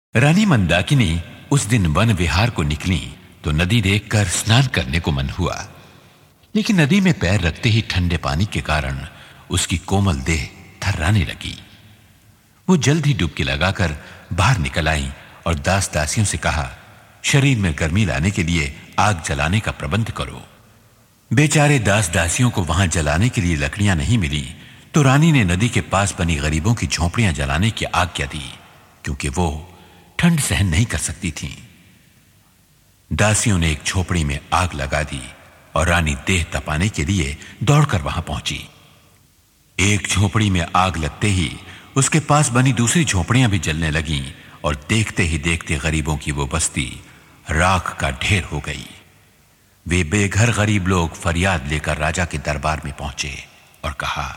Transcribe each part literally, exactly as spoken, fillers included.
रानी मंदाकिनी उस दिन वन विहार को निकली तो नदी देखकर स्नान करने को मन हुआ, लेकिन नदी में पैर रखते ही ठंडे पानी के कारण उसकी कोमल देह थर्राने लगी। वो जल्द ही डुबकी लगाकर बाहर निकल आई और दास दासियों से कहा, शरीर में गर्मी लाने के लिए आग जलाने का प्रबंध करो। बेचारे दास दासियों को वहां जलाने के लिए लकड़ियां नहीं मिली तो रानी ने नदी के पास बनी गरीबों की झोपड़ियां जलाने की आज्ञा दी, क्योंकि वो ठंड सहन नहीं कर सकती थीं। दासियों ने एक झोपड़ी में आग लगा दी और रानी देह तपाने के लिए दौड़कर वहां पहुंची। एक झोपड़ी में आग लगते ही उसके पास बनी दूसरी झोपड़ियां भी जलने लगीं और देखते ही देखते गरीबों की वो बस्ती राख का ढेर हो गई। वे बेघर गरीब लोग फरियाद लेकर राजा के दरबार में पहुंचे और कहा,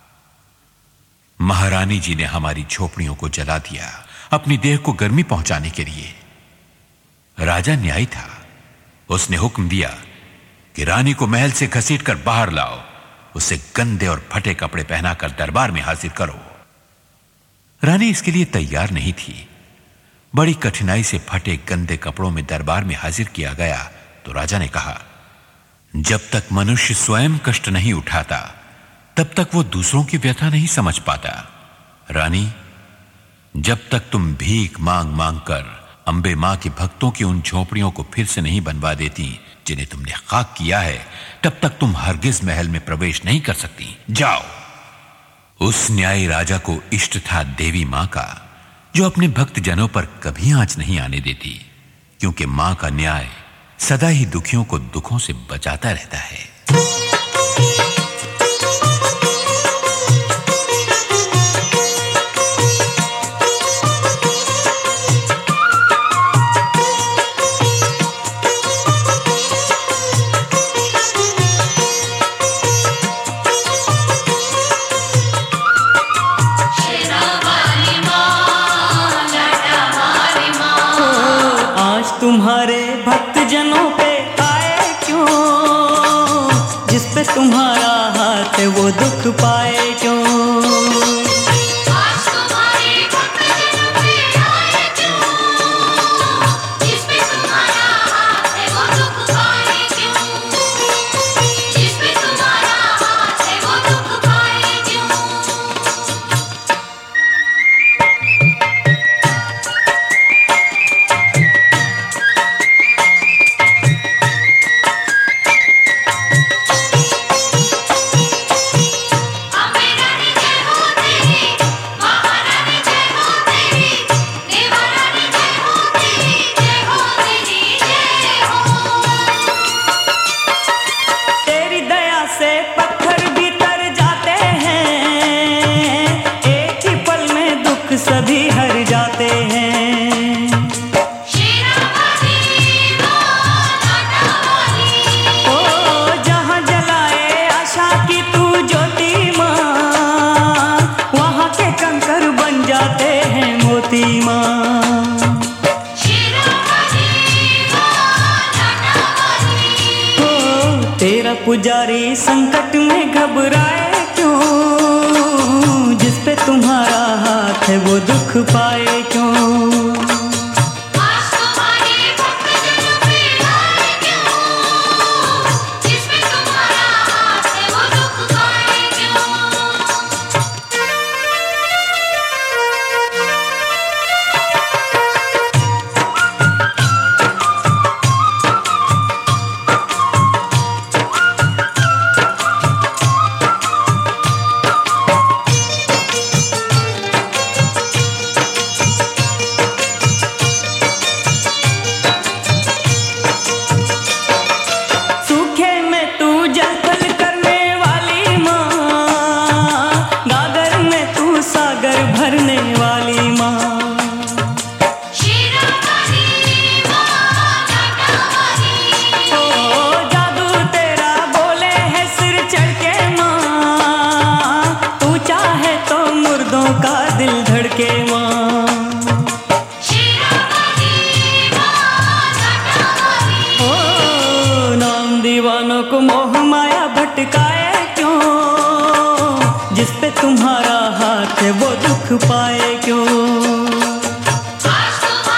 महारानी जी ने हमारी झोपड़ियों को जला दिया अपनी देह को गर्मी पहुंचाने के लिए। राजा न्यायी था, उसने हुक्म दिया कि रानी को महल से घसीटकर बाहर लाओ, उसे गंदे और फटे कपड़े पहनाकर दरबार में हाजिर करो। रानी इसके लिए तैयार नहीं थी। बड़ी कठिनाई से फटे गंदे कपड़ों में दरबार में हाजिर किया गया तो राजा ने कहा, जब तक मनुष्य स्वयं कष्ट नहीं उठाता तब तक वो दूसरों की व्यथा नहीं समझ पाता। रानी, जब तक तुम भीख मांग मांग कर अंबे मां के भक्तों की उन झोपड़ियों को फिर से नहीं बनवा देती जिन्हें तुमने खाक किया है, तब तक तुम हरगिज महल में प्रवेश नहीं कर सकती। जाओ। उस न्यायी राजा को इष्ट था देवी मां का, जो अपने भक्त जनों पर कभी आंच नहीं आने देती, क्योंकि मां का न्याय सदा ही दुखियों को दुखों से बचाता रहता है। तुम्हारे भक्त जनों पे आए क्यों, जिस पे तुम्हारा हाथ है वो दुख पाए क्यों। आज तुम्हारे भक्त जनों पे आए क्यों, जिस पे तुम्हारा हाथ है वो दुख पाए क्यों, जिस पे तुम्हारा हाथ है वो दुख पाए क्यों। सभी हर जाते हैं। ओ जहाँ जलाए आशा की तू ज्योति माँ, वहाँ के कंकर बन जाते हैं मोती माँ। ओ तेरा पुजारी संकट में घबराए क्यों, जिस पे तुम्हारा हाथ है वो दुख पाए क्यों। आज तुम्हारे भक्त जनों पे आए क्यों, जिस पे तुम्हारा हाथ है वो दुख पाए क्यों। भरने वाली माँ, ओ जादू तेरा बोले है सिर चढ़ के माँ, तू चाहे तो मुर्दों का दिल धड़के माँ। ओ नाम दीवानों को मोह माया भटकाए क्यों, जिस पे तुम्हारा हाथ है वो दुख पाए क्यों। आज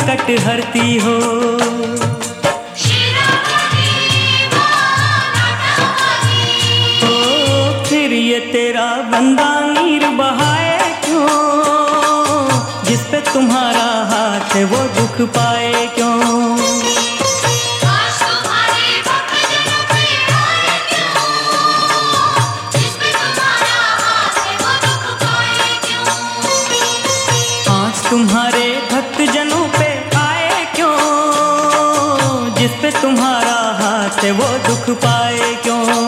संकट हरती हो। ओ फिर ये तेरा बंदा नीर बहाए क्यों, जिस पे तुम्हारा हाथ है वो दुख पाए क्यों। तुम्हारे भक्त जनों पे आए क्यों, जिस पे तुम्हारा हाथ है वो दुख पाए क्यों।